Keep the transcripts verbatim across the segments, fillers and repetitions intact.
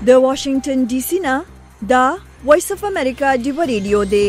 د واشنگټن ډي سي نه دا وایس اف امریکا دی ریډیو دی.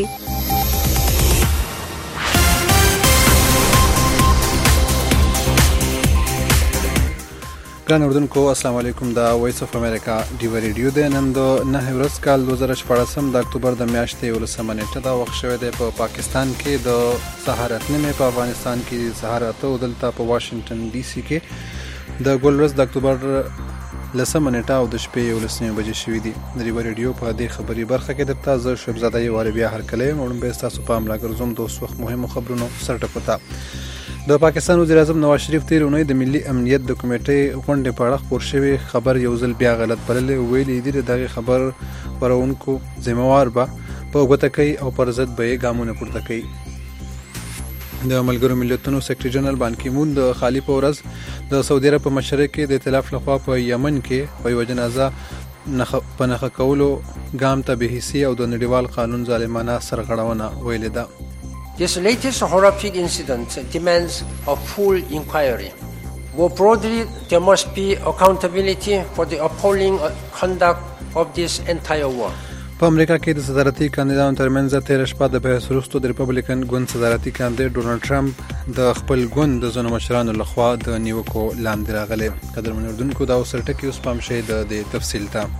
ګران اردوونکو السلام علیکم. دا وایس اف امریکا دی ریډیو دی. نن د نه ورځ کال دوه زره شپاړسم د اکتوبر د میاشتې ولسمه نیټه دا وخت شوی دی په پاکستان کې د سهار اته نیمې، په افغانستان کې سهار اته او دلته په واشنگټن ډي سي کې د ګل ورځ د اکتوبر لسمه نیټه او د شپې یولسمې بجې شوي دي. د دی ریډیو په دې خبري برخه کې درته زه شهبزاده یوارې بیا هرکلی یم. وړاندې ستاسو پام راګرځوم د اوس وخت مهمو خبرونو سرټکو ته. د پاکستان وزیر اعظم نواز شریف تیر اونۍ د ملي امنیت د کمیټې غونډې په اړه خپور شوی خبر یو ځل بیا غلط بللی. ویلي دي د دغه خبر خپرونکو ذمہوار به په ګوته کوي او پر ضد به یې ګامونه پورته کوي. د ملګرو ملتونو سیکرټري جنرال بان کی مون د خالی په ورځ د سعودي عرب په مشرۍ کې د ائتلاف لخوا په یمن کې په یوه جنازه په نښه کولو ګام ته بېحسي او د نړیوال قانون ظالمانه سرغړونه ویلې ده. This latest horrific incident demands a full inquiry. More broadly, there must be accountability for the appalling conduct of this entire war. په امریکا کې د صدارتي کاندیدانو ترمنځ تېره شپه د بحث وروسته د ریپبلیکن ګوند صدارتي کاندید ډونالډ ټرمپ د خپل ګوند د ځینو مشرانو لخوا د نیوکو لاندې راغلی. قدرمن اردوونکو دا اوس ټکي اوس پام شئ د دې تفصیل ته.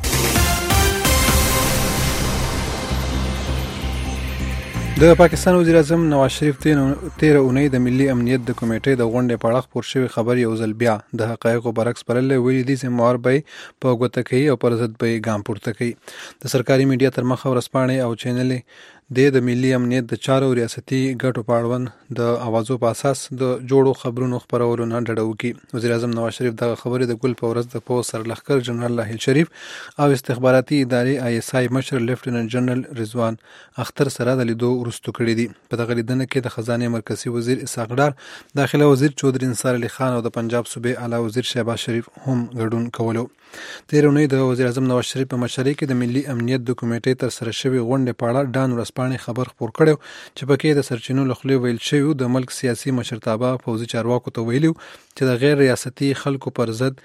د پاکستان وزیر اعظم نواز شریف تیره اونۍ د ملي امنیت د کمیټې د غونډې په اړه خپور شوی خبر یو ځل بیا د حقایقو برعکس بللی. ویلي دي ذمہوار به یې په ګوته کوي او پر ضد به یې ګام پورته کوي. د سرکاري میډیا تر مخه ورځپاڼې او چینلې د ملي امنیت د چارو ریاستي ګټو په اړوند د اوازو په اساس د جوړو خبرونو خپرولو نه ډډه وکړي. وزیر اعظم نواز شریف دغه خبرې د ګل په ورځ د پوځ سرلښکر جنرال لاهیل شریف او استخباراتي ادارې آی اس آی مشر لیفټیننټ جنرال رضوان اختر سره د لیدو وروسته کړي دي. په دغه لیدنه کې د خزانې مرکزي وزیر اسحاق ډار، داخله وزیر چودري انصار علي خان او د پنجاب صوبې اعلی وزیر شهباز شریف هم ګډون کولو. تېره اونۍ د وزیر اعظم نواز شریف په مشرۍ کې د ملي امنیت د کمیټې تر سره شوې غونډې په اړه ډان ورځپاڼې خبر خپور کړی چې پکې د سرچینو له خولې ویل شوي د ملک سیاسي مشرتابه پوځي چارواکو ته ویلي چې د غیر ریاستي خلکو پر ضد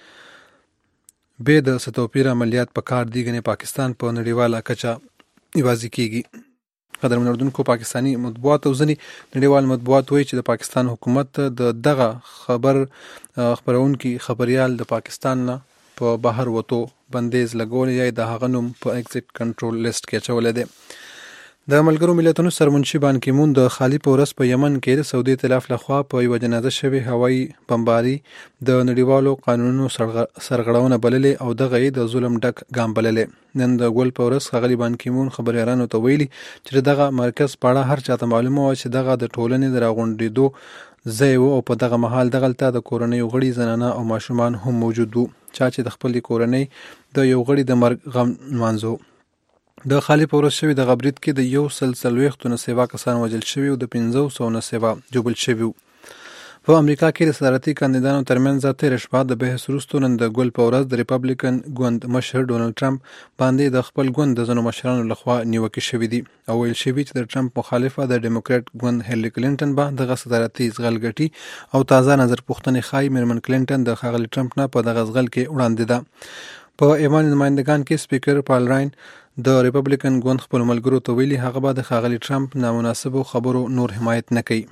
بې د څه توپیر عملیات په کار دي، ګنې پاکستان په نړیواله کچه یوازې کیږي. قدرمن اردوونکو، پاکستاني مطبوعات او ځینې نړیوال مطبوعات وایي چې د پاکستان حکومت د دغه خبر خپرونکي خبریال د پاکستان نه په بهر وتو بندیز لګول یا د هغه نوم په ایگزیټ کنټرول لیست کې اچولی دی. د ملګرو ملتونو سرمنشي بان کی مون د خالی په ورځ په یمن کې د سعودي ائتلاف لخوا په یوه جنازه شوې هوایي بمباري د نړیوالو قانونونو سرغړونه بللې او دغه یې د ظلم ډک ګام بللې. نن د ګل په ورځ ښاغلي بان کی مون خبریالانو ته ویلي چې دغه مرکز په اړه هر چاته معلومه وه چې دغه د ټولنې د راغونډېدو ځای و او په دغه مهال دغلته د کورنیو غړي زنانه او ماشومان هم موجود وو، چا چې د خپلې کورنۍ د یو غړي د مرګ غم نمانځو. د خالی په ورځ شوي دغه برید کې د یو سل څلوېښتو نه سیوا کسان وژل شوي او د پنځه سوو نه سیوا ژوبل شوي وو. په امریکا کې د صدارتي کاندیدانو ترمنځ تېره شپه د بحث وروسته نن د ګل په ورځ د ریپبلیکن ګوند مشر ډونالډ ټرمپ باندې د خپل ګوند د ځینو مشرانو لخوا نیوکې شوي دي او ویل شوي چې د ټرمپ مخالفه د ډیموکراټ ګوند هیلري کلینټن به دغه صدارتي زغل ګټي او تازه نظر پوښتنې ښایي میرمن کلینټن د ښاغلي ټرمپ نه په دغه زغل کې وړاندې ده. په ایوان نمایندګان کې سپیکر پال راین د ریپبلیکن ګوند خپل ملګرو ته ویلي هغه به د ښاغلي ټرمپ نامناسبو خبرو نور حمایت نه کوي.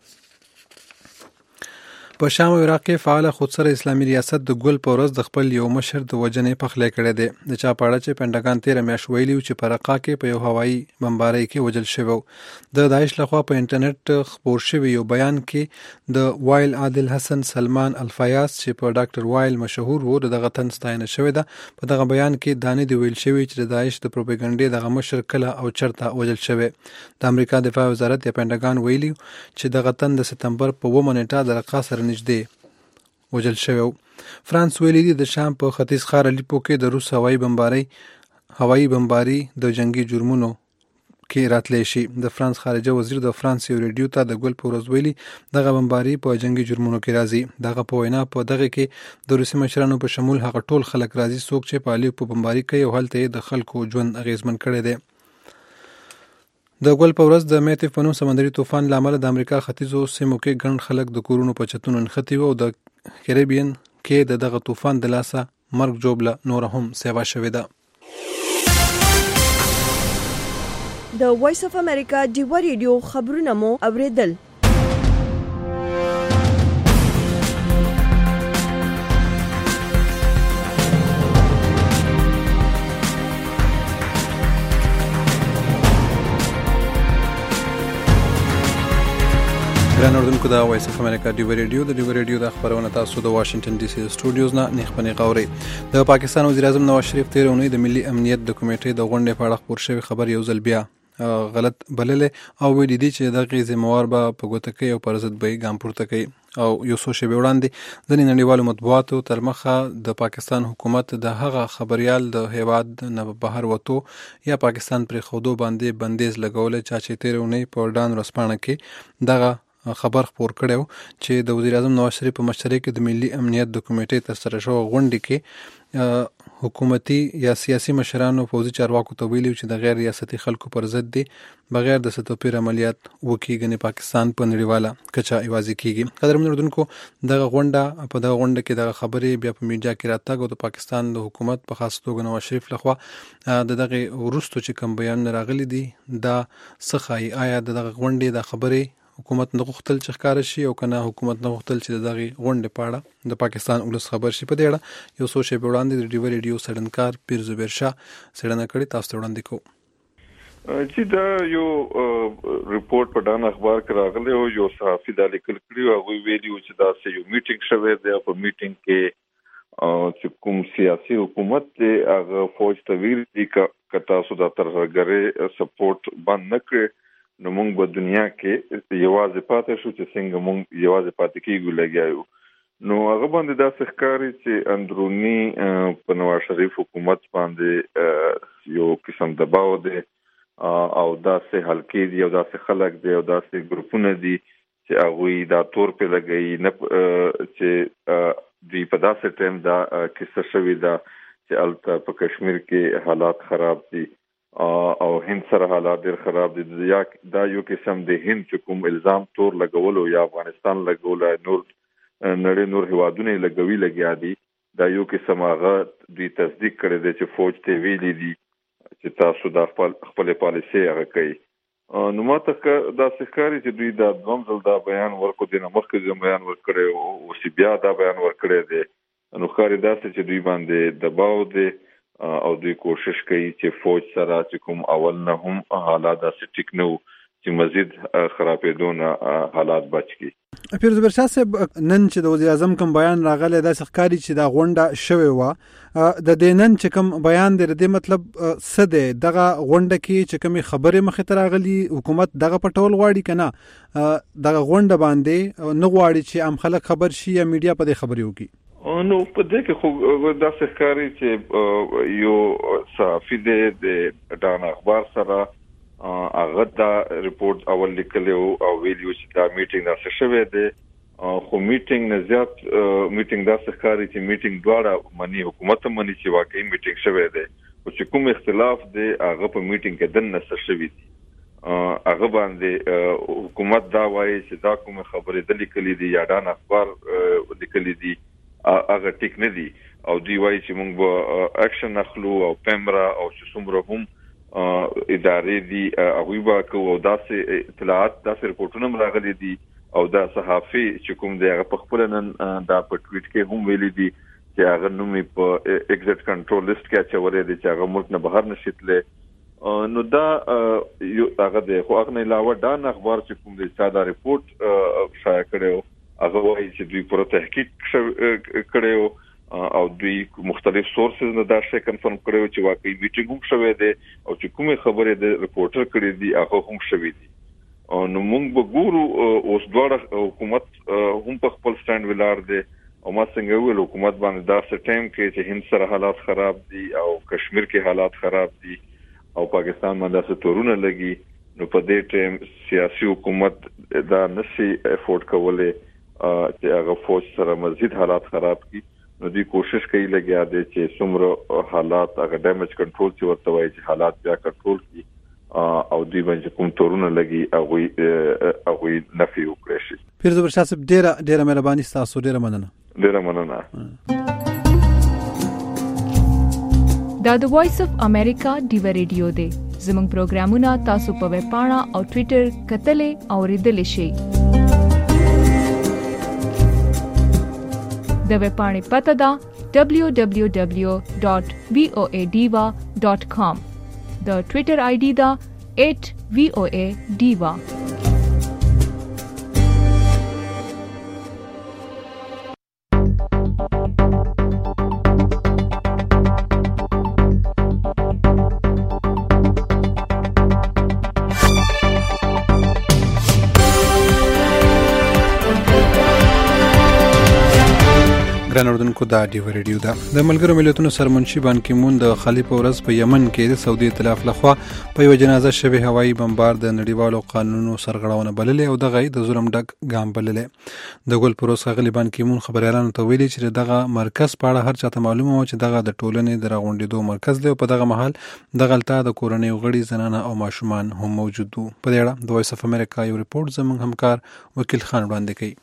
په شام او عراق کې فعاله خودسره اسلامي ریاست د ګل په ورځ د خپل یو مشر د وژنې پخلی کړی دی. د چا په اړه چې پینټاګان تېره میاشت ویلي چې په رقه کې په یو هوایي بمبارۍ کې وژل شوی و. د داعش لخوا په انټرنیټ خپور شوي یو بیان کې د وایل عادل حسن سلمان الفیاس چې په ډاکټر وایل مشهور و دغه تن ستاینه شوې ده. په دغه بیان کې دا نه دی ویل شوی چې د داعش د پروپاګانډې دغه مشر کله او چرته وژل شوی. د امریکا دفاع وزارت یا پینټاګان ویلي چې دغه تن د سپتمبر په اوومه نیټه د رقه سره نږدې وژل شوی. فرانس ویلي دي د شام په ختیځ ښار الیپو کې د روس هوایي بمبارۍ هوایي بمباري د جنگي جرمونو کې راتلی شي. د فرانس خارجه وزیر د فرانس یو ریډیو ته د ګل په ورځ ویلي دغه بمباري په جنگي جرمونو کې راځي. دغه په وینا په دغه کې د روسي مشرانو په شمول هغه ټول خلک راځي څوک چې په الیپو بمباري کوي او هلته یې د خلکو ژوند اغیزمن کړی دی. د ګل په ورځ د میتیف په نوم سمندري طوفان له امله د امریکا ختیځو سیمو کې ګڼ خلک د کورونو په چتونو نښتي وو او د کریبین کې د دغه طوفان د لاسه مرګ جوړه نور هم سیوا شوې ده. د وایس اف امریکا ډیوا ریډیو خبرونه مو اوریدل. ګران اوردونکو د وایس اف امریکا ډیوا ریډیو د ډیوا ریډیو د خبرونه تاسو د واشنگټن ډي سي سټوډیوز نه نخبني غوري. د پاکستان وزیر اعظم نواز شریف تیر اونۍ د ملي امنیت د کمیټې د غونډې په اړه خبر شوی خبر یو ځل بیا غلط بللې او ویلي دي چې دغه ذمہوار به په ګوتکۍ او پر ضد به ګام پورته کوي. او یو څو شېبې وړاندې ځینې نړیوالو مطبوعاتو تر مخه د پاکستان حکومت د هغه خبريال د هیواد نه بهر وته یا پاکستان پر خودو باندې بندیز لګول چې تیر اونۍ په ډان ورسپانه کې دغه خبر خبر کړو چې د وزیر اعظم نواز شریف په مشرۍ کې د ملي امنیت د کمیټې تر سره شو غونډې کې حکومتي یا سیاسي مشرانو فوزي چارواکو ته ویلي چې د غیر ریاستي خلکو پر ضد دي بغیر د ستوپیر عملیات وکیږي. پاکستان په نړیواله کچا ایوازي کیږي. قدرمن اردوونکو دغه غونډه په دغه غونډه کې دغه خبرې بیا په میډیا کې راتګ او د پاکستان د حکومت په خاص توګه نواز شریف لخوا د دغه ورستو چې کوم بیان راغلي دي دا څخه آیا دغه غونډې د خبرې حکومت نه غوښتل چې ښکار شي او کنه حکومت نه غوښتل چې دغه غونډه پاړه د پاکستان ولس خبر شي. په دې اړه یو څو شی وړاندې د ډیوا ریډیو سړنکار پیر زبیر شاه سړنه کړي تاسو وړاندې کو چې دا یو ریپورت په ډان اخبار کې راغلی او یو صحافي د لیکل کړي او ویلي چې دا سه یو میټینګ شوه دی په میټینګ کې چې کوم سیاسي حکومت هغه فوج ته ویل دي ک تاسو د ترهګرۍ سپورټ باندې نکړي نو موږ په دنیا کې یوازې پاتې شو چې څنګه موږ یوازې پاتې کیږو لګیاو. نو هغه باندې دا ښکاري چې اندرونی په نواز شریف حکومت باندې یو قسم دباو دی او دا سه حلقې دي او دا سه خلک دي او دا سه ګروپونه دي چې هغه دا تور په لګي نه چې دوی په داسې ټیم دا کیسه شوې ده چې البته په کشمیر کې حالات خراب دي او هند سره حالات ډیر خراب دي. دا یو قسم د هند چې کوم الزام تور لګولو یا افغانستان لګولو نور نړۍ نور هیوادونه لګوي لګیا دي دا یو قسم هغه دوی تصدیق کړی دی چې فوج ته ویلي دي چې تاسو د خپل خپل پالیسي هغه کوي. نو ماته دا ښکاري چې دوی دا دوم ځل دا بیان ورکو دي نه مخکې دا بیان ورکړي او سی بیا دا بیان ورکړي دي. نو ښکاري دا چې دوی باندې دباو دي او دوی کوشش کوي چې فوج سره چې کوم اول نه هم حالات داسې ټیک نه وو چې مزید خرابېدو نه حالات بچ کی. پیر زبیر شاه صاحب نن چې د وزیر اعظم کوم بیان راغلی دا ښکاري چې دا غونډه شوې وه د دې نن چې کوم بیان دی د مطلب څه دی دغه غونډه کې چې کومې خبرې مخې ته راغلي حکومت دغه پټول غواړي که نه دغه غونډه باندې نه غواړي چې عام خلک خبر شي یا میډیا په دې خبرې وکړي. نو په دې کې خو دا ښکاري چې یو صحافي د ډان اخبار سره هغه دا ریپورت اول لیکلی او ویلي چې دا میټینګ داسې شوی دی خو میټینګ نه زیات میټینګ دا ښکاري چې میټینګ دواړه مني حکومت مني چې واقعي میټینګ شوی دی او چې کوم اختلاف دی هغه په میټینګ کې دننه څه شوی دی هغه باندې حکومت دا وایي چې دا کوم خبرې د لیکلي دي یا ډان اخبار لیکلي دي هغه ټیک نه دي او دوی وایي چې موږ به اکشن اخلو او پیمرا او چې څومره هم ادارې دي هغوی به کوو او داسې اطلاعات داسې رپورټونه راغلي دي او دا صحافي چې کوم دی هغه په خپله نن دا په ټویټ کې هم ویلي دي چې هغه نوم یې په ایگزټ کنټرول لیست کې اچولی دی چې هغه ملک نه بهر نشي تللی. نو دا یو هغه دی خو هغه نه علاوه ډان اخبار چې کوم دی چا دا رپورټ شایع کړی و هغه وایي چې دوی پوره تحقیق کړی او دوی مختلف سورسز نه دا شی کنفرم کړی چې واقعي میټینګ هم شوی دی او چې کومې خبرې د رپورټر کړي دي هغه هم شوی دي. نو موږ به ګورو اوس دواړه حکومت هم په خپل سټانډ ولاړ دی او ما څنګه ویل حکومت باندې داسې ټایم کې چې هند سره حالات خراب دي او کشمیر کې حالات خراب دي او پاکستان باندې داسې تورونه لګي نو په دې ټایم سیاسي حکومت دا نشي افورد کولی چې هغه فوج سره مزید حالات خراب کی. نو دوی کوشش کوي لګیا دي چې څومره حالات هغه ډیمیج کنټرول چې ورته وایي چې حالات بیا کنټرول کی او دوی باندې کوم تورونه لګي هغه هغه نفي وکړي شي. پیر زبر شاه صاحب ډیره ډیره مهرباني تاسو ډیره مننه. ډیره مننه. دا د وایس اف امریکا ډیو ریډیو دی. زموږ پروګرامونه تاسو په ویب پاڼه او ټوئیټر کتلې او اوریدلې شئ. د ویب پاڼې پته ده دبلیو دبلیو دبلیو ډاٹ وی او ای ډیوا ډاٹ کام. د ټوئیټر آی ډي ده ایٹ وی او ای ډیوا. ګران اردوونکو دا ډیو ریډیو ده. د ملګرو ملتونو سرمنشي بان کی مون د خلی په ورځ په یمن کې د سعودي ائتلاف لخوا په یو جنازه شوی هوایي بمبار د نړیوالو قانونو سرغړونه بللې او دغه د ظلم ډک ګام بللې. د ګل پروس غلی بان کی مون خبريالانو ته ویلي چې دغه مرکز په اړه هر چاته معلومه و چې دغه د ټولنې د راغونډېدو مرکز دی او په دغه مهال دغه لتا د کورنۍ غړي زنانه او ماشومان هم موجود وو. په دې اړه د وایس اف امریکا یو ریپورت زموږ همکار وکیل خان وړاندې کوي.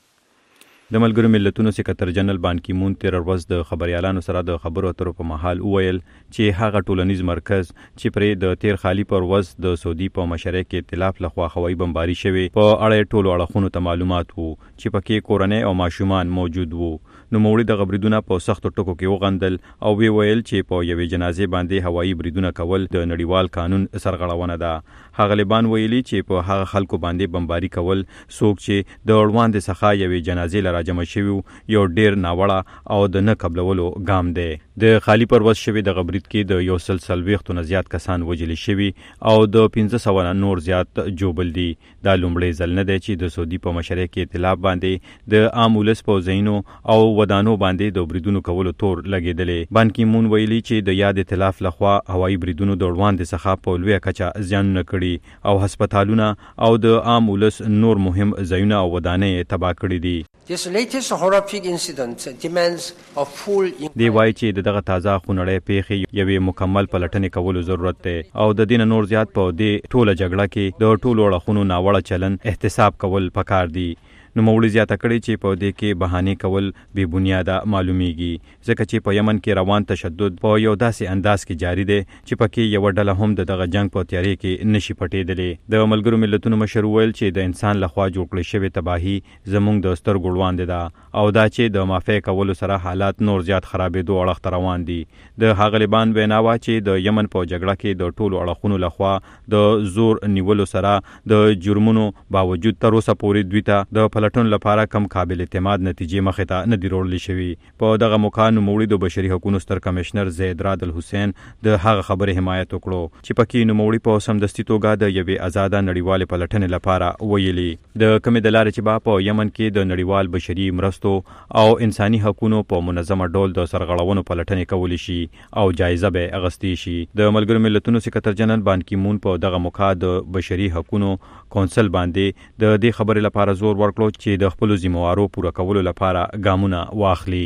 د ملګرو ملتونو سکرټر جنرال بان کی مون تیر ورځ د خبريالانو سره د خبرو اترو په محل وویل چې هغه ټولنیز مرکز چې پرې د تیر خالی پر ورځ د سعودي په مشرۍ کې ائتلاف لخوا هوایي بمباري شوی په اړه ټولو اړخونو ته معلومات وو چې پکې کورنۍ او ماشومان موجود وو. نو موړي د غبريدونه په سختو ټکو کې وغندل او وی ویل چې په یوې جنازې باندې هوایي بریدونه کول د نړیوال قانون سرغړونه ده. هغه لبان ویلي چې په هغه خلکو باندې بمباري کول څوک چې د اړوند څخه یوې جنازې لره جمع شوی یو ډیر ناوړه او د نه قبلولو ګام دی. د خالی پرواز شوی د غبرید کې د یو سلسل ویختو نه زیات کسان وجل شوی او د پنځه سوه نور زیات جوبل دي. دا لومړی ځل نه دی چې د سعودي په مشرۍ کې ائتلاف باندې د عام ولس په ځینو او ودانو باندې د بریدونو کولو تور لګیدلې. بان کی مون ویلي چې د یاد ائتلاف لخوا هوایي بریدونو د اړوند څخه په لوی کچه زیانونه کړي او هسپتالونه او د عام ولس نور مهم ځایونه او ودانې تباه کړي دي. This latest horrific incident demands a full دی وایي چې دغه تازه خونړۍ پیښې یوې مکمل پلټنې کولو ضرورت دی او د دین نور زیات په دې ټوله جګړه کې د ټولو اړخونو ناوړه چلن احتساب کول پکار دی. نو موړي زیاته کړي چې په دې کې بهانه کول بے بنیاده معلومیږي ځکه چې په یمن کې روان تشدد په یو داسې انداز کې جاری دی چې پکې یو ډله هم دغه جنگ په تیاری کې نشي پټېدلې. د ملګرو ملتونو مشر ویل چې د انسان لخوا جوړ کړی شوی تباہي زموږ د سترګو وړاندې ده او دا چې د مافی کولو سره حالات نور زیات خرابېدو اړخ ته روان دي. د هغه لبان ویناوه چې د یمن په جګړه کې د ټولو اړخونو لخوا د زور نیولو سره د جرمونو باوجود تر اوسه پورې دوی ته د پلټون لپاره کم قابل اعتماد نتیجې مخې ته نه دي وړل شوي. په دغه موقع نوموړي د بشري حقوقو ستر کمشنر زید راد الحسین د هغه خبرې حمایت وکړو چې پکې نوموړي په سمدستي توګه د یوې آزاده نړیوالې پلټنې لپاره ویلي د کمې د لارې چې با په یمن کې د نړیوال بشري مرستو او انساني حقوقو په منظمه ډول د سرغړونو پلټنې کولی شي او جایزه به اغستی شي. د ملګرو ملتونو سکرټر جنرال بان کی مون په دغه موقع د بشري حقوقو کونسل باندې د دې خبرې لپاره زور ورکړو چې د خپل ذمہوارو پوره کولو لپاره ګامونه واخلي.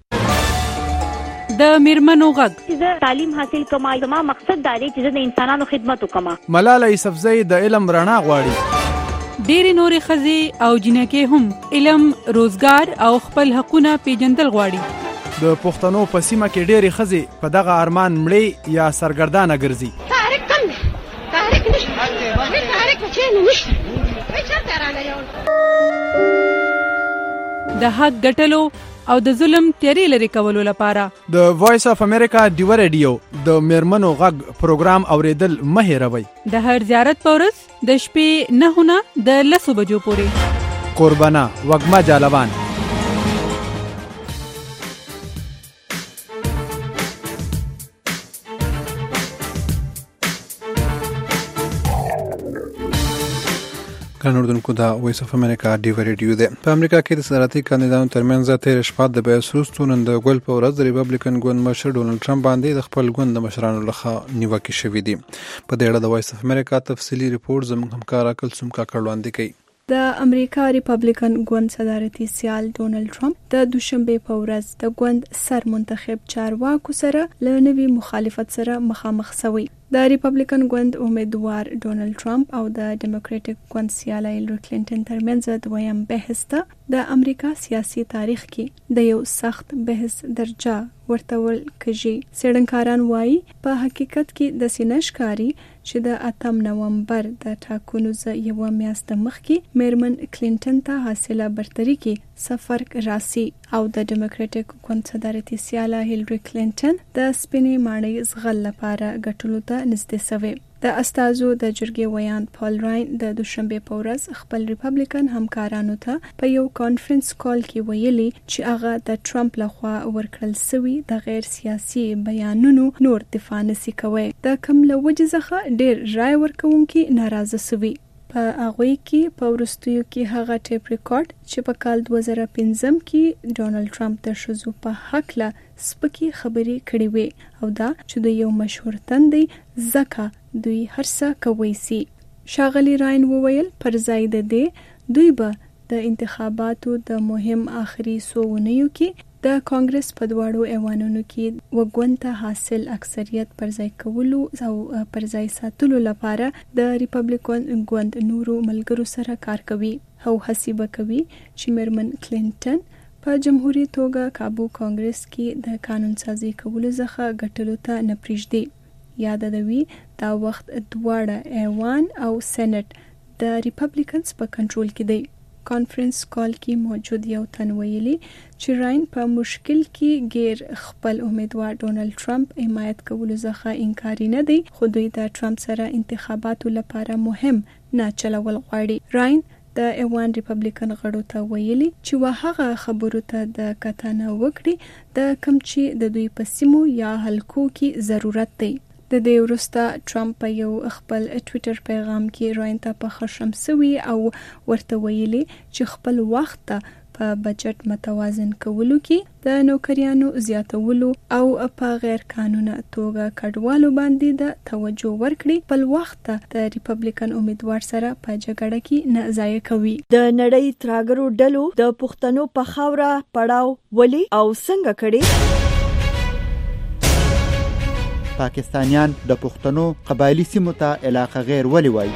د میرمنو غږ زه تعلیم حاصل کوم، زما مقصد دا دی چې زه د انسانانو خدمت وکم. ملاله یوسفزۍ د علم رڼا غواړي. ډېرې نورې ښځې او جنکې هم علم، روزګار او خپل حقونه پیژندل غواړي. د پښتنو په سیمه کې ډېرې ښځې په دغه ارمان مړې یا سرګردانه ګرځي. تحریک کم دی، تحریک نشته، تحریک په چینو نشته، چېرته رانه یو د حق ګټلو او د ظلم تیارې لرې کولو لپاره د وایس اف امریکا ډیو ریډیو د میرمنو غږ پروګرام اوریدل مه هېروئ. د هر زیارت په ورځ د شپې نهو نه د لسو بجو پورې. قربانه وږمه جالبان. ګران اردوونکو دا وایس اف امریکا ډیو ریډیو دی. په امریکا کې د صدارتي کاندیدانو ترمنځ تېره شپه د بحث وروسته نن د ګل په ورځ د ریپبلیکن ګوند مشر ډونالډ ټرمپ باندې د خپل ګوند د مشرانو لخوا نیوکې شوې دي. په دې اړه د وایس اف امریکا تفصیلي ریپورت زموږ همکار کلثوم کاکړ وړاندې کوي. د امریکا ریپبلیکن ګوند صدارتي سیال ډونالد ټرمپ د دوشنبه په ورځ د ګوند سر منتخب چارواکو سره له نوي مخالفت سره مخامخ شوی. د ریپبلیکن ګوند امیدوار ډونالد ټرمپ او د ډیموکراټک ګوند سیاله هیلری کلینټن ترمنځ دویم بحث ته د امریکا سیاسي تاریخ کې د یو سخت بحث درجه ورتول کېږي. څېړنکاران وایي په حقیقت کې د سینشکاري چې د اتم نومبر د ټاکنو ز یو میاشت مخکې میرمن کلینټن ته حاصله برتري کې سفر راسي او د ډیموکراټک ګوند صدارتي سیاله هیلری کلینټن د سپینې ماڼۍ زغل لپاره ګټلو ته نږدې شوې. د استازو د جرګې ویان پال راین د دوشنبه په ورځ خپل ریپبلیکن همکارانو ته په یو کانفرنس کال کې ویلي چې هغه د ټرمپ لخوا ورکړل شوی د غیر سیاسي بیانونو نور دفاع نشي کوي. د کوم له وجې څخه ډېر رای ورکوونکي ناراضه شوي. په هغوی کې په وروستیو کې هغه ټیپ ریکارډ چې په کال دوه زره پنځم کې ډونالد ټرمپ د ښځو په هکله سپکې خبرې کړې وې او دا چې د یو مشهور تندی ځکه دوی هر څه کوي سي. ښاغلي راین وویل پر ځای د دې دوی به د انتخاباتو د مهم آخري څو اونیو کې د کانګرس په دواړو ایوانونو کې وګوند ته حاصل اکثریت پر ځای کولو او پر ځای ساتلو لپاره د ریپبلیکن ګوند نورو ملګرو سره کار کوي او هڅې به کوي چې میرمن کلینټن په جمهوریت توګه کابو کانګرس کې د قانون سازي کولو څخه ګټلو ته نه پریږدي. یاد دوي دا وخت دواړه ایوان او سېنات د ریپبلیکنز په کنټرول کې دی. کانفرنس کال کې موجود یو تن ویلي چې راین په مشکل کې غیر خپل امیدوار ډونالد ټرمپ حمایت کولو څخه انکاري نه دی خو دوی د ټرمپ سره انتخاباتو لپاره مهم نه چلول غواړي. راین د ایوان ریپبلیکن غړو ته ویلي چې وهغه خبرو ته د کتنه وکړي د کوم چې د دوی په سیمو یا حلقو کې ضرورت دی. د دې وروسته ټرمپ په یو خپل ټویټر پیغام کې راین ته په خشم سوي او ورته ویلي چې خپل وخت ته په بجټ متوازن کولو کې د نوکریانو زیاتولو او په غیر قانوني توګه کډوالو باندې د توجه ورکړي خپل وخت ته د ریپبلیکن امیدوار سره په جګړه کې نه ضایع کوي. د نړۍ تراګرو ډلو د پښتنو په خاوره پړاو ولي او څنګه کړي؟ پاکستانیان د پښتنو قبایلی سیمو ته علاقه غیر ولی وایي.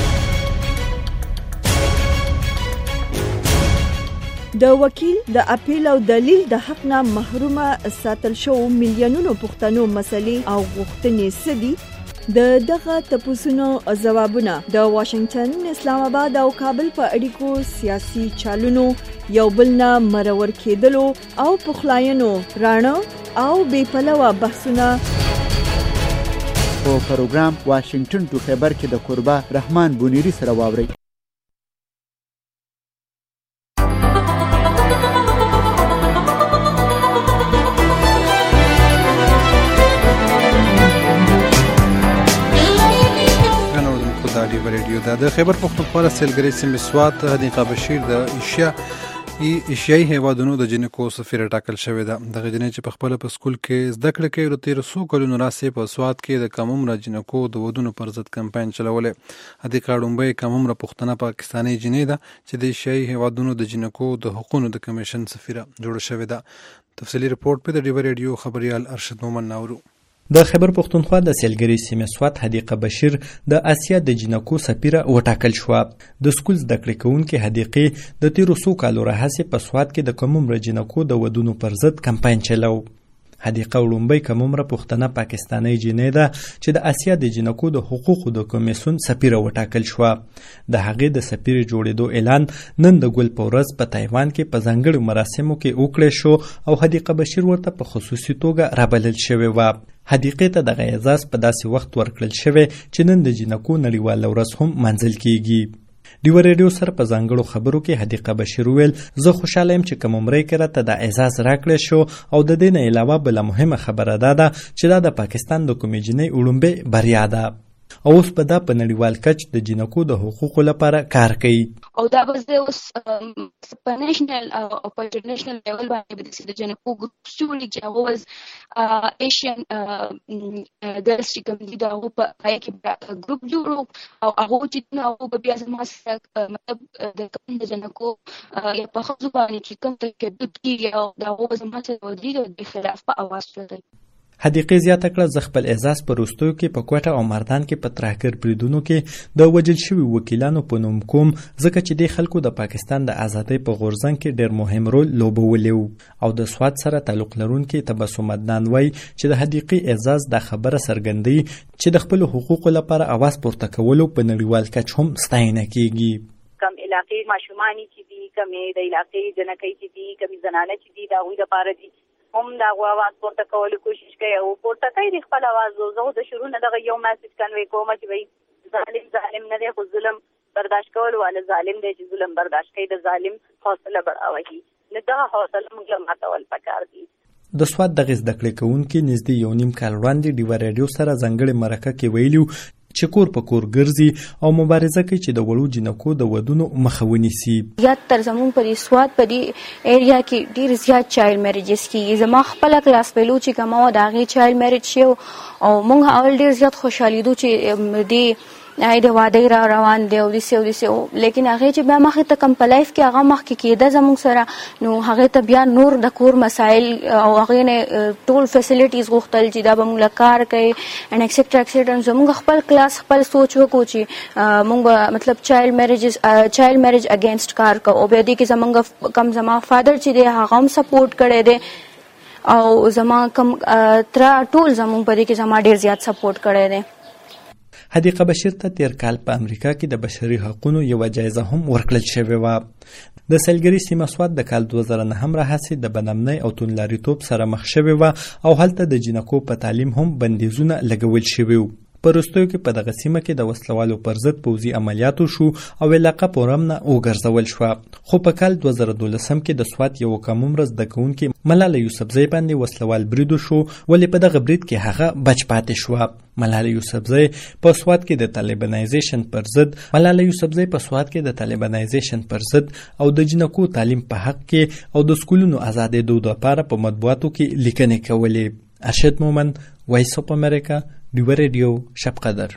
د وکیل د اپیل او دلیل د حق نه محرومه ساتل شو میلیونونو پښتنو مسلې او غوښتنې سدي. د دغه تپوسونو ځوابونه د واشنگټن، اسلام آباد او کابل په اړیکو سیاسي چالونو یو بل نه مرور کېدلو او پخلاینو رانه او بې پلوه بحثونه په پروګرام واشنگټن ټو خیبر کې د قربا رحمان بونیری سره واوري. د خیبر پختونخوا سیلګری سیمې سوات حدیقه بشیر د ایشیا ایشیایي هیوادونو د جنکو سفیر ټاکل شوې ده. دغه جنې چې په خپل په سکول کې زده کړه کوي، د تیر څو کلونو راهیسې په سوات کې د کم عمره جنکو د ودونو پر ضد کمپاین چلولی. حدیقه ړومبۍ کم عمره پښتنه پاکستاني جنې ده چې د ایشیایي هیوادونو د جنکو د حقوقو د کمیشن سفیره جوړه شوې ده. تفصیلي رپورټ په د ډیو ریډیو خبريال ارشد مومن ناورو. د خیبر پختونخوا د سیلګری سیمې سوات حدیقه بشیر د اسیا د جنکو سفیره وټاکل شو. د سکول زده کړې کوونکې حدیقې د تیرو څو کالو راهیسې په سوات کې د کم عمره جنکو د ودونو پر ضد کمپاین چلو. حدیقه وړومبۍ کم عمره پښتنه پاکستاني جنې ده چې د اسیا د جنکو د حقوقو د کمیسیون سفیره وټاکل شو. د هغې د سفیر جوړېدو اعلان نن د ګل په ورځ په تایوان کې په ځانګړو مراسمو کې وکړل شو او حدیقه بشیر ورته په خصوصي توګه رابلل شوې وه. حدیقې ته دغه اعزاز په داسې وخت ورکړل شوی چې نن د جنکو نړیواله ورځ هم منځل کیږي. ډیو ریډیو سره په ځانګړو خبرو کې حدیقه بشیر ویل زه خوشاله یم چې کوم عمرې کې راته د اعزاز راکړی شو او د دې نه علاوه بله مهمه خبره دا ده چې دا د پاکستان د کومې جنۍ وړومبۍ بریا ده او اوس په دا په نړیوال کچ د جنکو د حقوقو لپاره کار کوي. او دا به زه اوس په نېشنل او په انټرنیشنل لیول باندې به د جنکو ګروپ جوړېږي چې هغه واز ایشین ګرلز چې کوم دي د هغو په پای کې ګروپ جوړو او هغو چې هغو به بیا زما سره مطلب د کوم د جنکو یا په ښځو باندې چې کوم تکدد کېږي او د هغو به زما سره ودرېږي او د خلاف په اواز چغوي. حدیقې زیاته کړه زه خپل اعزاز په وروستیو کې په کوټه او مردان کې په ترهګر بریدونو کې د وژل شوي وکیلانو په نوم کوم ځکه چې دې خلکو د پاکستان د ازادۍ په غورځنګ کې ډېر مهم رول لوبولی و. او د سوات سره تعلق لرونکي تبسم عدنان وایي چې د حدیقې اعزاز دا خبره څرګندوي چې د خپلو حقوقو لپاره اواز پورته کولو په نړیوال کچ هم ستاینه کیږي. کم علاقې ماشومانی چې دي کمې د علاقې جنکۍ چې دي کمې زنانه چې دي د هغوی دپاره دي هم د هغو اواز پورته کولو کوشش کوي او پورته کوي د خپل اواز. زه د شروع نه دغه یو میسج کنوی کوم چې وایي ظالم ظالم نه دی خو ظلم برداشت کول والا ظالم دی چې ظلم برداشت کوي د ظالم حوصله بړاوهي نو دغه حوصله موږ له ماتول پکار دي. د سوات دغه زده کړې کوونکي نږدې یو نیم کال وړاندې ډیوه راډیو سره ځانګړې مرکه کې ویلي چې کور په کور ګرځي او مبارزه کوي چې د وړو جنکو د ودونو مخه ونیسي. زیات تر زموږ په دې سوات په دې ایریا کې ډېر زیات چایلډ میریجز کېږي. زما خپله کلاس فیلو چې کومه وه د هغې چایلډ میریج شوی او موږ اول ډېر زیات خوشحالېدو چې دې هغې د واده را روان دی او داسې او داسې لیکن هغې چې بیا مخې ته کوم په لایف کې هغه مخکې کېده زموږ سره نو هغې ته بیا نور د کور مسایل او هغې نه ټول فیسلیټیز غوښتل چې دا به موږ له کار کوي اینډ ایکسیټرا ایکسیټرا. زموږ خپل کلاس خپل سوچ وکړو چې موږ به مطلب چایلډ میریجز چایلډ میریج اګینسټ کار کوو او بیا دې کې زموږ کم زما فادر چې دی هغه هم سپورټ کړی دی او زما کم تره ټول زموږ په دې کې زما ډېر زیات سپورټ کړی دی. حدیقه بشیر ته تیر کال په امریکا کې د بشري حقوقو یوه جایزه هم ورکړل شوې وه. د سیلګري سیمه سوات د کال دوه زره نهم راهیسې د بدامنۍ او توندلاریتوب سره مخ شوې وه او هلته د جنکو په تعلیم هم بندیزونه لګول شوي وو. په وروستیو کې په دغه سیمه کې د وسلوالو پر ضد پوځي عملیاتو شو او علاقه په ورم نه وګرځول شوه. خو په کال دوه زره دولسم کې د سوات یو کم عمره زده کوونکي ملاله یوسفزۍ باندې وسلوال برید وشو ولې په دغه برید کې هغه بچ پاتې شوه. ملاله یوسفزۍ په سوات کې د طالبانایزیشن پر ضد ملاله یوسفزۍ په سوات کې د طالبانایزیشن پر ضد او د جنکو تعلیم په حق کې او د سکولونو ازادېدو لپاره په مطبوعاتو کې لیکنې کولې. ارشد مومند، وایس اف امریکا، ډیوه ریډیو، شب قدر.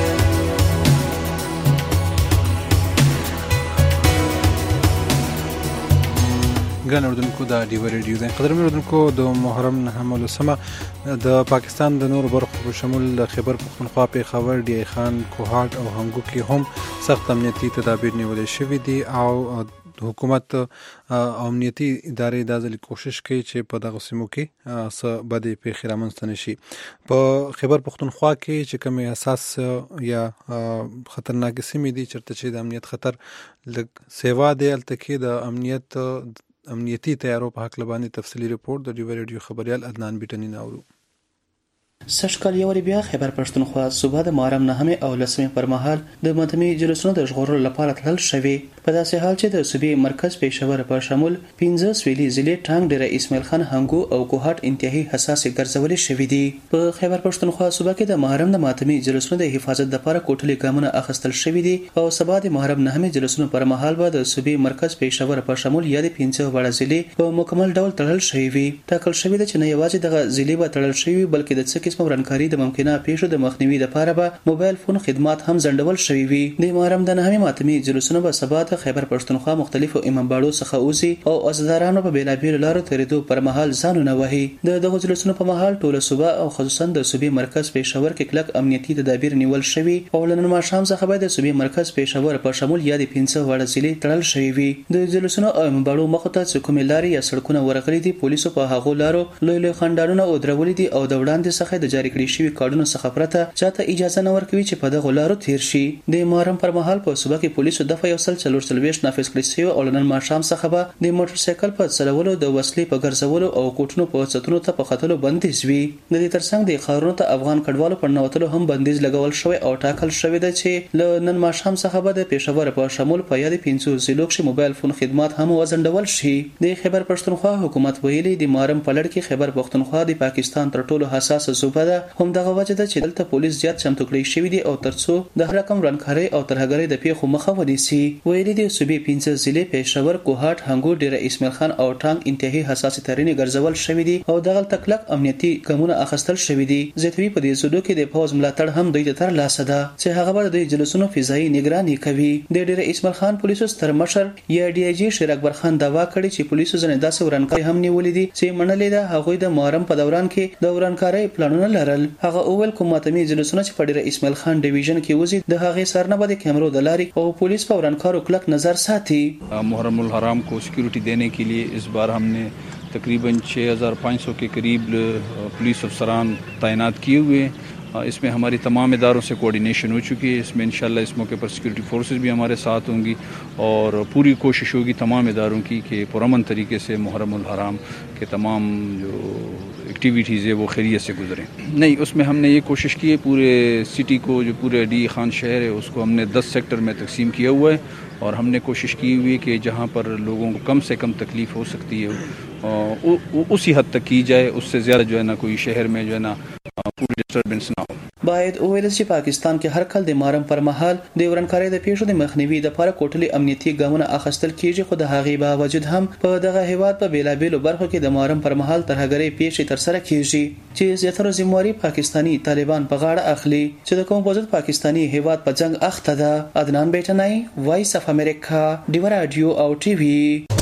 ګران اردوونکو د ډیوه ریډیو د قدرمن اردوونکو د محرم نهم ولسمه د پاکستان د نور برخو په شمول د خیبر پښتونخوا پېښور ډی خان کوهاټ او هنګو کې هم سخت امنیتي تدابیر نیول شوي دي او حکومت او امنیتي ادارې دا ځل کوشش کوي چې په دغه سیمو کې څه بدې پیښې رامنځته نشي. په خیبر پښتونخوا کې چې کومې حساس یا خطرناکې سیمې دي چېرته چې د امنیت خطر لږ سیوا دی هلته کې د امنیت امنیتي تیارو په حق باندې تفصیلي رپورټ د ډیوه ریډیو خبریال عدنان بیټنی ناورو. سږ کال یوارې بیا خیبر پښتونخوا صوبه د محرم نهمې او لسمې پر مهال د مدني جلوسونو د ژغورلو لپاره تلل شوې په داسې حال چې د صوبې مرکز پېښور په شمول پنځه سویلي ضلعې ټانګ ډېره اسماعیل خان هنګو او کوهاټ انتهایی حساسې ګرځولې شوې دي. په خیبر پښتونخوا صوبه کې د محرم د ماتمي جلوسونو د حفاظت لپاره کوټلي ګامونه اخیستل شوي دي او سبا د محرم نهمې جلوسونو پر مهال به د صوبې مرکز پېښور په شمول یا د پنځه وړه ضلعې په مکمل ډول تړل شوي وي. ټاکل شوې ده چې نه یوازې دغه ضلعې به تړل شوي بلکې د څه قسمه ورانکاري د ممکنه پیښو د مخنیوي لپاره به موبایل فون خدمات هم ځنډول شوي وي. د محرم د نهمې ماتمي جلوسونه به سبا د خیبر پښتونخوا مختلفو امامباړو څخه اوسي او عزادارانو په بیلابیلو لارو تېرېدو پر مهال ځانونه وهي. د دغو جلوسونو په مهال ټوله صوبه او خصوصا د صوبې مرکز پېښور کې کلک امنیتي تدابیر نیول شوي او له نن ماښام څخه به د صوبې مرکز پېښور په شمول یا د پنځه وړه ضلعې تړل شوي وي. د جلوسونو او امامباړو مخو ته چې کومې لارې یا سړکونه ورغلي دي پولیسو په هغو لارو لوی لوی خنډانونه ودرولي دي او د وړاندې څخه د جاري کړي شوي کارډونو څخه پرته چاته اجازه نه ورکوي چې په دغو لارو تیر شي. د محرم پر مهال په صوبه کې پولیسو دغه یو سل څلور څلور څلوېښت نافذ کړی شوی او نن ماښام څخه به د موټر سایکل په چلولو د وسلې په ګرځولو او کوټونو په څتونو ته په ختلو بندیز وي. د دې ترڅنګ د ښارونو ته افغان کډوالو پر نوتلو هم بندیز لګول شوی او ټاکل شوی دی چې له نن ماښام څخه به د پېښور په شمول په یاد پنځو ضلعو کې موبایل فون خدمات هم وځنډول شي. د خیبر پښتونخوا حکومت ویلي د مارم په لړ کې خیبر پښتونخوا د پاکستان تر ټولو حساسه صوبه ده. همدغه وجه ده چې دلته پولیس زیات چمتو کړی شوی دي او ترڅو د هر رقم رانکاري او ترهګرۍ د پیښو مخه ونیسي. ویلي دي صوبې پنځه ضلع پېښور، کوهاټ، هنګو، ډیره اسماعیل خان او ټانګ انتهایی حساسه ترینې ګرځول شوی دي او دغه تکلق امنیتي ګامونه اخیستل شوی دي. زیاتوي په دې صدو کې د پوز ملاتړ هم دوی ته تر لاسه ده چې هغه به د جلسونو فضایي نگراني کوي. د ډیره اسماعیل خان پولیسو ستر مشر یا ډي آی جی شیر اکبر خان داوا کړی چې پولیسو ځنې داسې ورانکاري هم نیولې دي چې منلې ده هغوی د محرم په دوران کې د ورانکاري پلانونه لرل. هغه اول کوم ماتمي جلسونه چې په ډیره اسماعیل خان ډیویژن کې وزي د هغې سرنه به د کیمرو د لارې او پولیس په ورانکارو کلک نظر ساتي. محرم الحرام کو سکیورٹی دینے کے لیے اس بار ہم نے تقریباً چھ ہزار پانچ سو کے قریب پولیس افسران تعینات کیے ہوئے ہیں. اس میں ہماری تمام اداروں سے کوارڈینیشن ہو چکی ہے. اس میں انشاءاللہ اس موقع پر سیکورٹی فورسز بھی ہمارے ساتھ ہوں گی اور پوری کوشش ہوگی تمام اداروں کی کہ پرامن طریقے سے محرم الحرام کے تمام جو ایکٹیویٹیز ہے وہ خیریت سے گزریں. نہیں، اس میں ہم نے یہ کوشش کی ہے پورے سٹی کو، جو پورے ڈی خان شہر ہے اس کو ہم نے دس سیکٹر میں تقسیم کیا ہوا ہے اور ہم نے کوشش کی ہوئی ہے کہ جہاں پر لوگوں کو کم سے کم تکلیف ہو سکتی ہے اسی حد تک کی جائے. اس سے زیادہ جو ہے نا کوئی شہر میں جو ہے نا پوری ډسټربنس نه و. باید وویل چې پاکستان کې هر کال د محرم پر مهال د ورانکارۍ د پیښو د مخنیوي لپاره کوټلي امنیتي ګامونه اخیستل کیږي، خو د هغې باوجود هم په دغه هیواد په بیلابیلو برخو کې د محرم پر مهال ترهګرۍ پیښې ترسره کیږي چې زیاتره ذمہواري پاکستانی طالبان په غاړه اخلي چې د کوم وجود پاکستانی هیواد په جنگ اخته ده. عدنان بیٹنای، وایس اف امریکا، ډیو رادیو او ټي وي.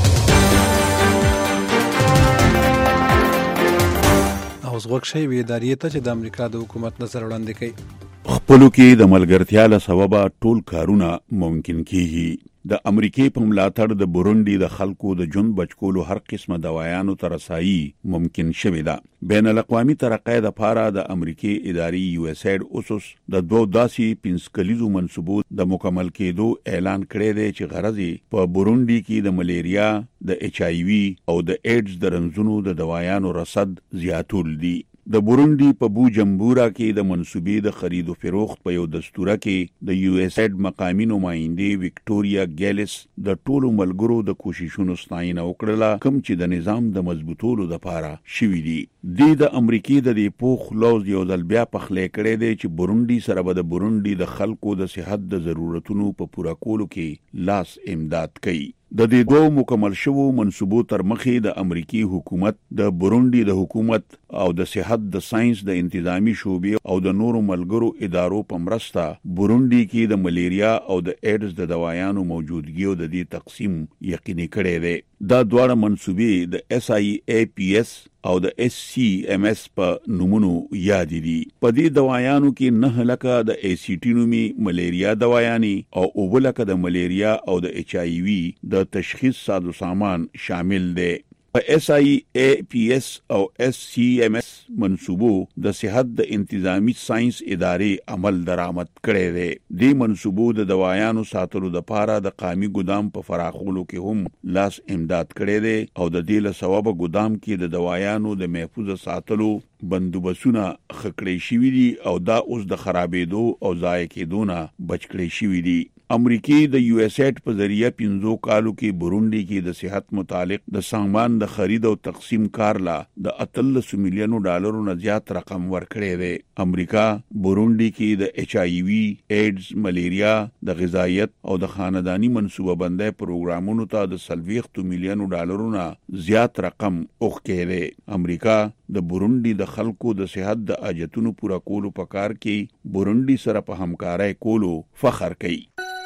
اوس غوښ شوی ادارې ته چې د امریکا د حکومت نظر وړاندې کوي. خپلو کې د ملګرتیا له سببه ټول کارونه ممکن کیږي. د امریکای په ملاتړ د بورونډي د خلکو د ژوند بچکولو هر قسمه دوايانو ته رسایي ممکن شوې ده. بین الاقوامي ترقۍ دپاره د امریکای ادارې یو اس ایډ اوسوس د دوو داسې پنځه کلیزو منصوبو د مکمل کېدو اعلان کړی دی چې غرض یې په بورونډي کې د ملیریا، د ایچ آی وي او د ایډز د رنځونو د دوايانو رصد زیاتول دي. د بورونډي په بو جمبورا کې د منصوبې د خرید او فروخت په یو دستوره کې د یو اس ایډ مقامی نمائندې وکټوریا ګیلس د ټولو ملګرو د کوششونو ستاینه وکړه کوم چې د نظام د مضبوطولو لپاره شوي دي. د د امریکای د دې پوخ لوز یو ځل بیا پخلی کړی دی چې بورونډي سره به د بورونډي د خلکو د صحت د ضرورتونو په پوره کولو کې لاس امداد کوي. د دې دوه مکمل شوو منصوبو تر مخې د امریکای حکومت د بورونډي د حکومت او د صحت د ساينس د انتظامی شعبې او د نورو ملګرو ادارو په مرسته بورونډي کې د ملیریا او د ایډز د دوايانو موجودګي او د دې تقسیم یقیني کړی دی. دا دواړه منصوبې د اس آی ای پی ایس او د اس سی ام ایس په نومونو یاد دي. په دې دوايانو کې نه لکه د ای سی ټي نومي ملیریا دوايانې او اوبه لکه د ملیریا او د ایچ آی وي د تشخیص سازو سامان شامل دي. په اس آی ای پی ایس او اس سی ام ایس منصوبو د صحت د انتظامی ساينس ادارې عمل درآمد کړی دی. دې منصوبو د دوايانو ساتلو لپاره د قامي ګدام په فراخولو کې هم لاس امداد کړی دی او د دې له سببه ګدام کې د دوايانو د محفوظ ساتلو بندوبسونه خکړې شوي دي او دا اوس د خرابېدو او ضایع کېدو نه بچ کړی شوي دي. امریکای د یو اس ایډ په ذریعہ پنځو کالو کې بورونډي کې د صحت متعلق د سامان د خرید او تقسیم کار لا د اتلس میلیونو ډالرو نه زیات رقم ورکړی دی. امریکا بورونډي کې د ایچ آی وي، ایډز، ملیریا، د غذایت او د خاندانی منصوبه بندۍ پروګرامونو ته د سلويختو میلیونو ډالرو نه زیات رقم اوښکې دی. امریکا د بورونډي د خلکو د صحت د اجتونو پورا کولو په کار کې بورونډي سره په همکارۍ کولو فخر کوي.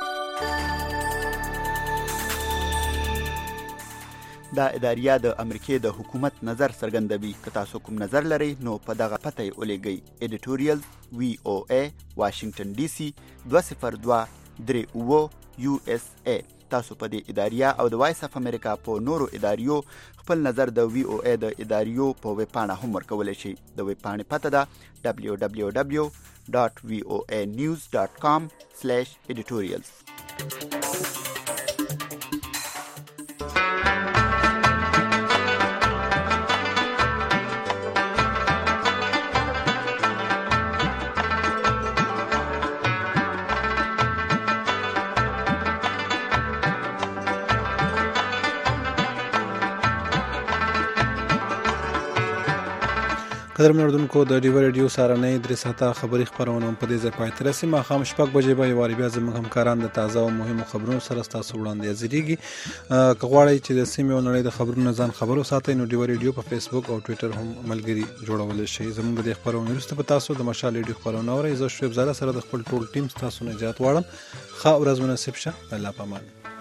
دا اداریه د امریکای د حکومت نظر څرګندوي. که تاسو کوم نظر لرئ نو په دغه پته یې ولیږئ. ایډیټوریل وی او ای واشنگټن ډي سي دوه صفر دوه درې اوه یو اس ای. تاسو په دې اداریه او د وایس اف امریکا په نورو اداریو خپل نظر د وی او ای د اداریو په ویب پاڼه هم ورکولی شئ. د ویب پاڼې پته ده دبلیو دبلیو دبلیو ډاټ وی او ای نیوز ډاټ کام سلیش ایډیټوریلز. قدرمن اردوونکو د ډیو ریډیو سارنۍ درې ساعته خبري خبرونه په دې ځای پای ته رسي. ماښام شپږ بجې به یوارې بیا زموږ همکاران د تازه او مهمو خبرونو سره ستاسو وړاندې حاضرېږي. که غواړئ چې د سیمې او نړۍ د خبرونو ځان خبر وساتئ نو ډیو ریډیو په فیسبوک او ټویټر هم ملګري جوړولی شئ. زموږ د خبرونو وروسته به تاسو د مشال ریډیو خبرونه اورئ. زه شعیب زاده سره د خپل ټول ټیم ستاسو نه اجازه غواړم. ښه ورځ مناسب شه. الله پامان.